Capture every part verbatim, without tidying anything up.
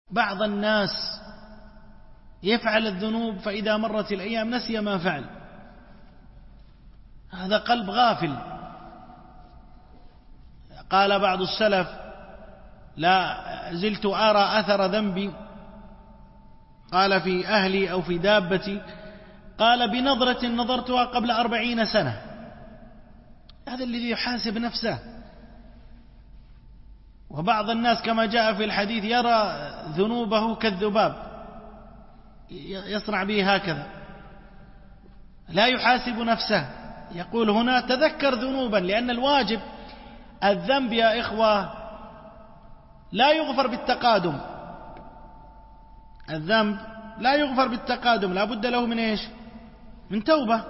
بعض الناس يفعل الذنوب فإذا مرت الأيام نسي ما فعل، هذا قلب غافل. قال بعض السلف: لا زلت أرى أثر ذنبي، قال في أهلي أو في دابتي، قال بنظرة نظرتها قبل أربعين سنة. هذا الذي يحاسب نفسه. وبعض الناس كما جاء في الحديث يرى ذنوبه كالذباب، يصنع به هكذا، لا يحاسب نفسه. يقول هنا تذكر ذنوبا، لأن الواجب الذنب يا إخوة لا يغفر بالتقادم، الذنب لا يغفر بالتقادم، لا بد له من إيش؟ من توبة.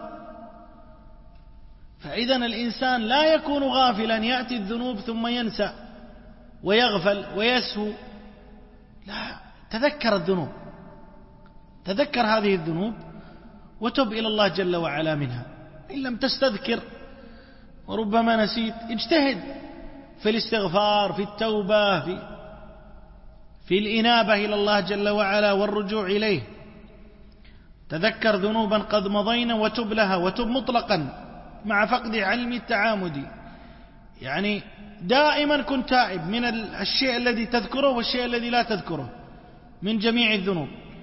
فإذا الإنسان لا يكون غافلا يأتي الذنوب ثم ينسى ويغفل ويسهو، لا، تذكر الذنوب، تذكر هذه الذنوب وتب إلى الله جل وعلا منها. إن لم تستذكر وربما نسيت، اجتهد في الاستغفار، في التوبة، في, في الإنابة إلى الله جل وعلا والرجوع إليه. تذكر ذنوبا قد مضينا وتب لها، وتب مطلقا مع فقد علم التعامد، يعني دائما كن تائب من الشيء الذي تذكره والشيء الذي لا تذكره من جميع الذنوب،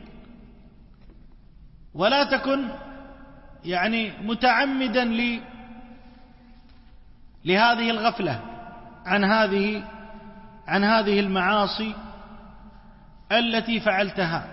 ولا تكن يعني متعمدا ل لهذه الغفلة عن هذه عن هذه المعاصي التي فعلتها.